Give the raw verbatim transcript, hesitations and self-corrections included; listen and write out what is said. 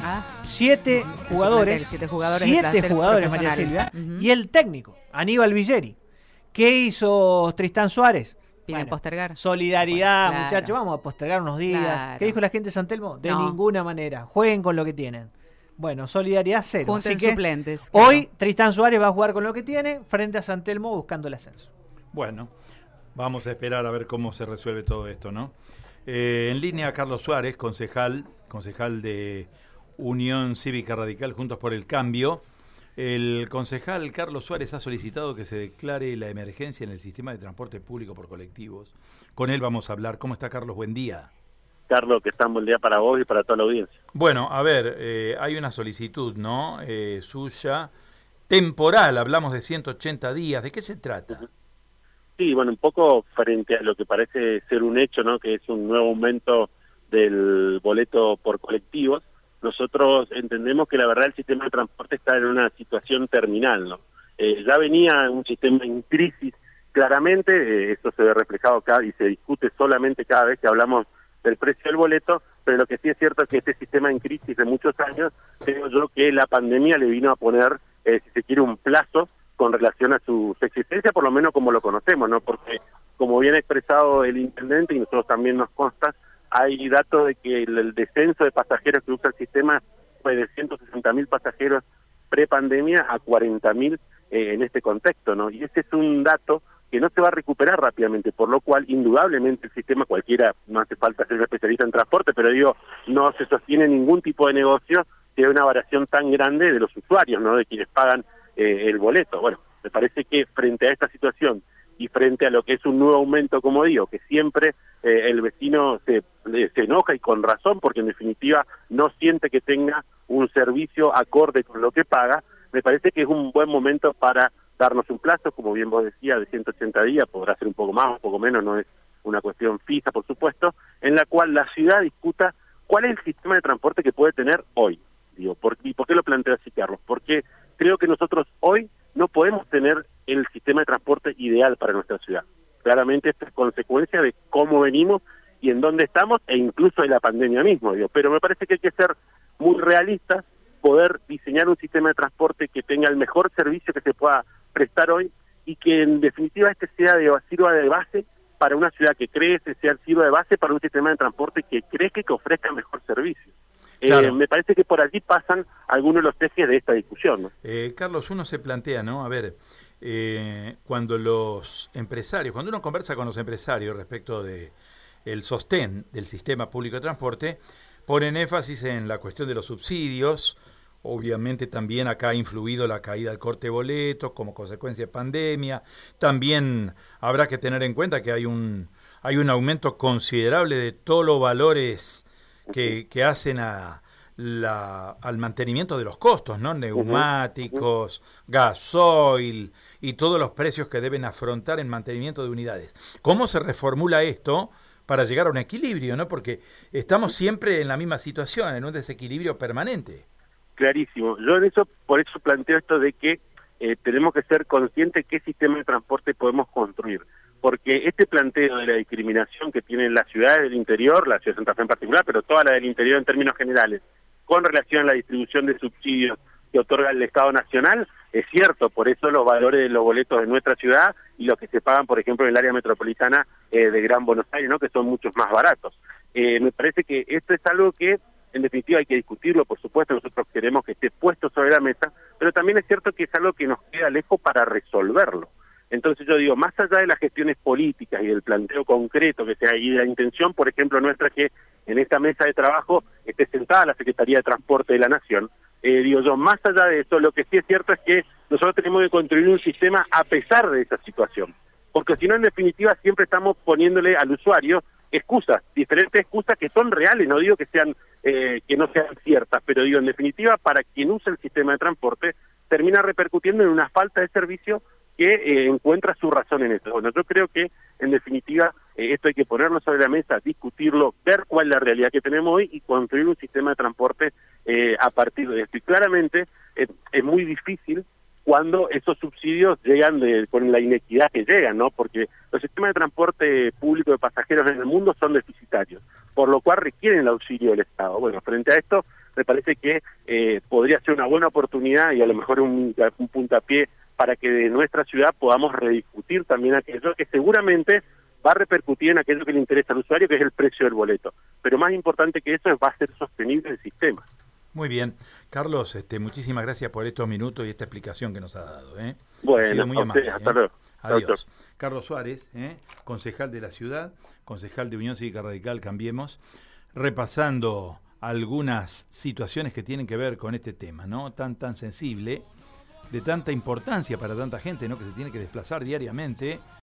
Ah. Siete jugadores, Siete jugadores, siete jugadores María Silvia, uh-huh. y el técnico, Aníbal Villeri. ¿Qué hizo Tristán Suárez? Piden Bueno, postergar. Solidaridad, bueno, claro. muchachos, vamos a postergar unos días. Claro. ¿Qué dijo la gente de San Telmo? De no. ninguna manera. Jueguen con lo que tienen. Bueno, solidaridad cero. Junten Así que suplentes. Claro. Hoy Tristán Suárez va a jugar con lo que tiene frente a San Telmo buscando el ascenso. Bueno, vamos a esperar a ver cómo se resuelve todo esto, ¿no? Eh, en línea, Carlos Suárez, concejal, concejal de Unión Cívica Radical Juntos por el Cambio. El concejal Carlos Suárez ha solicitado que se declare la emergencia en el sistema de transporte público por colectivos. Con él vamos a hablar. ¿Cómo está, Carlos? Buen día. Carlos, que está un buen día para vos y para toda la audiencia. Bueno, a ver, eh, hay una solicitud, ¿no? Eh, suya, temporal, hablamos de ciento ochenta días. ¿De qué se trata? Sí, bueno, un poco frente a lo que parece ser un hecho, ¿no? Que es un nuevo aumento del boleto por colectivos. Nosotros entendemos que la verdad el sistema de transporte está en una situación terminal, ¿no? Eh, ya venía un sistema en crisis claramente, eh, esto se ve reflejado acá y se discute solamente cada vez que hablamos del precio del boleto, pero lo que sí es cierto es que este sistema en crisis de muchos años, creo yo que la pandemia le vino a poner, eh, si se quiere, un plazo con relación a su, su existencia, por lo menos como lo conocemos, ¿no? Porque, como bien ha expresado el intendente, y nosotros también nos consta, hay datos de que el, el descenso de pasajeros que usa el sistema fue de ciento sesenta mil pasajeros pre-pandemia a cuarenta mil eh, en este contexto, ¿no? Y ese es un dato que no se va a recuperar rápidamente, por lo cual, indudablemente, el sistema, cualquiera, no hace falta ser especialista en transporte, pero digo, no se sostiene ningún tipo de negocio que haya una variación tan grande de los usuarios, ¿no? De quienes pagan eh, el boleto. Bueno, me parece que frente a esta situación y frente a lo que es un nuevo aumento, como digo, que siempre eh, el vecino se, se enoja y con razón, porque en definitiva no siente que tenga un servicio acorde con lo que paga, me parece que es un buen momento para darnos un plazo, como bien vos decías, de ciento ochenta días, podrá ser un poco más, un poco menos, no es una cuestión fija, por supuesto, en la cual la ciudad discuta cuál es el sistema de transporte que puede tener hoy. Digo, ¿por, ¿y por qué lo planteo así, Carlos? Porque creo que nosotros hoy no podemos tener el sistema de transporte ideal para nuestra ciudad. Claramente esto es consecuencia de cómo venimos y en dónde estamos, e incluso de la pandemia mismo, digo. Pero me parece que hay que ser muy realistas, poder diseñar un sistema de transporte que tenga el mejor servicio que se pueda prestar hoy y que en definitiva este sea de sirva de base para una ciudad que crece, sea sirva de base para un sistema de transporte que crezca y que ofrezca mejor servicio. Claro. Eh, me parece que por allí pasan algunos de los ejes de esta discusión, ¿no? Eh, Carlos, uno se plantea, ¿no? A ver, eh, cuando los empresarios, cuando uno conversa con los empresarios respecto de el sostén del sistema público de transporte, ponen énfasis en la cuestión de los subsidios. Obviamente también acá ha influido la caída del corte de boletos como consecuencia de pandemia. También habrá que tener en cuenta que hay un hay un aumento considerable de todos los valores que, que hacen a la, al mantenimiento de los costos, ¿no? Neumáticos, gasoil y todos los precios que deben afrontar en mantenimiento de unidades. ¿Cómo se reformula esto para llegar a un equilibrio, ¿no? Porque estamos siempre en la misma situación, en un desequilibrio permanente. Clarísimo. Yo en eso, por eso planteo esto de que eh, tenemos que ser conscientes de qué sistema de transporte podemos construir. Porque este planteo de la discriminación que tienen las ciudades del interior, la ciudad de Santa Fe en particular, pero toda la del interior en términos generales, con relación a la distribución de subsidios que otorga el Estado Nacional, es cierto, por eso los valores de los boletos de nuestra ciudad y los que se pagan, por ejemplo, en el área metropolitana eh, de Gran Buenos Aires, ¿no? Que son muchos más baratos. Eh, me parece que esto es algo que en definitiva hay que discutirlo, por supuesto, nosotros queremos que esté puesto sobre la mesa, pero también es cierto que es algo que nos queda lejos para resolverlo. Entonces yo digo, más allá de las gestiones políticas y del planteo concreto que sea, y la intención, por ejemplo, nuestra que en esta mesa de trabajo esté sentada la Secretaría de Transporte de la Nación, eh, digo yo, más allá de eso, lo que sí es cierto es que nosotros tenemos que construir un sistema a pesar de esa situación, porque si no, en definitiva, siempre estamos poniéndole al usuario excusas, diferentes excusas que son reales, no digo que sean eh, que no sean ciertas, pero digo, en definitiva, para quien usa el sistema de transporte, termina repercutiendo en una falta de servicio que eh, encuentra su razón en esto. Bueno, yo creo que, en definitiva, eh, esto hay que ponerlo sobre la mesa, discutirlo, ver cuál es la realidad que tenemos hoy y construir un sistema de transporte eh, a partir de esto. Y claramente eh, es muy difícil cuando esos subsidios llegan de, con la inequidad que llegan, ¿no? Porque los sistemas de transporte público de pasajeros en el mundo son deficitarios, por lo cual requieren el auxilio del Estado. Bueno, frente a esto, me parece que eh, podría ser una buena oportunidad y a lo mejor un, un puntapié para que de nuestra ciudad podamos rediscutir también aquello que seguramente va a repercutir en aquello que le interesa al usuario, que es el precio del boleto. Pero más importante que eso es va a ser sostenible el sistema. Muy bien. Carlos, este, muchísimas gracias por estos minutos y esta explicación que nos ha dado. ¿eh? Bueno, ha sido muy a amable, ustedes, hasta ¿eh? luego. Adiós. Doctor. Carlos Suárez, ¿eh? concejal de la ciudad, concejal de Unión Cívica Radical Cambiemos, repasando algunas situaciones que tienen que ver con este tema, ¿no? Tan, tan sensible, de tanta importancia para tanta gente, ¿no? Que se tiene que desplazar diariamente